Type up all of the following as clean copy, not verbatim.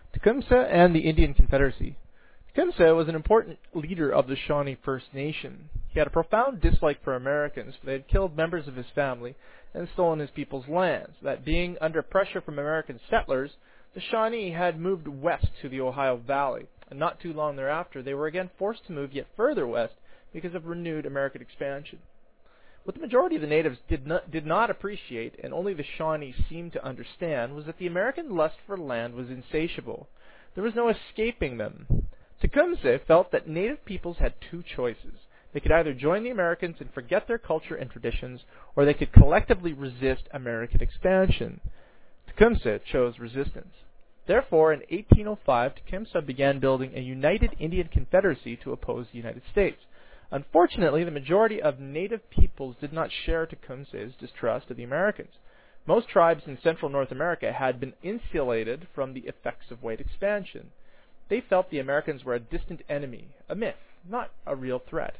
Tecumseh and the Indian Confederacy. Tecumseh was an important leader of the Shawnee First Nation. He had a profound dislike for Americans, for they had killed members of his family and stolen his people's lands. That being under pressure from American settlers, the Shawnee had moved west to the Ohio Valley, and not too long thereafter they were again forced to move yet further west because of renewed American expansion. What the majority of the natives did not appreciate, and only the Shawnee seemed to understand, was that the American lust for land was insatiable. There was no escaping them. Tecumseh felt that native peoples had two choices. They could either join the Americans and forget their culture and traditions, or they could collectively resist American expansion. Tecumseh chose resistance. Therefore, in 1805, Tecumseh began building a united Indian Confederacy to oppose the United States. Unfortunately, the majority of native peoples did not share Tecumseh's distrust of the Americans. Most tribes in central North America had been insulated from the effects of white expansion. They felt the Americans were a distant enemy, a myth, not a real threat.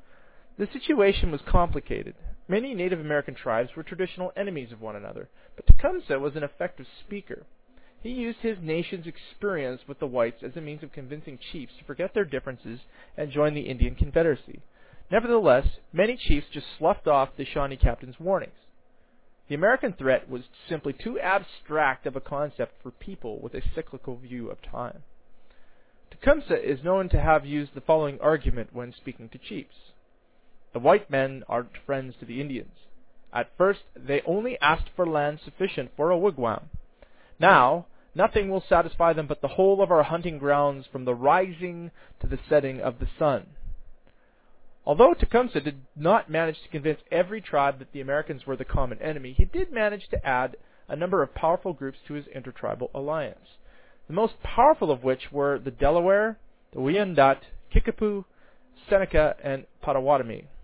The situation was complicated. Many Native American tribes were traditional enemies of one another, but Tecumseh was an effective speaker. He used his nation's experience with the whites as a means of convincing chiefs to forget their differences and join the Indian Confederacy. Nevertheless, many chiefs just sloughed off the Shawnee captain's warnings. The American threat was simply too abstract of a concept for people with a cyclical view of time. Tecumseh is known to have used the following argument when speaking to chiefs. The white men aren't friends to the Indians. At first, they only asked for land sufficient for a wigwam. Now, nothing will satisfy them but the whole of our hunting grounds from the rising to the setting of the sun. Although Tecumseh did not manage to convince every tribe that the Americans were the common enemy, he did manage to add a number of powerful groups to his intertribal alliance, the most powerful of which were the Delaware, the Wyandot, Kickapoo, Seneca, and Potawatomi.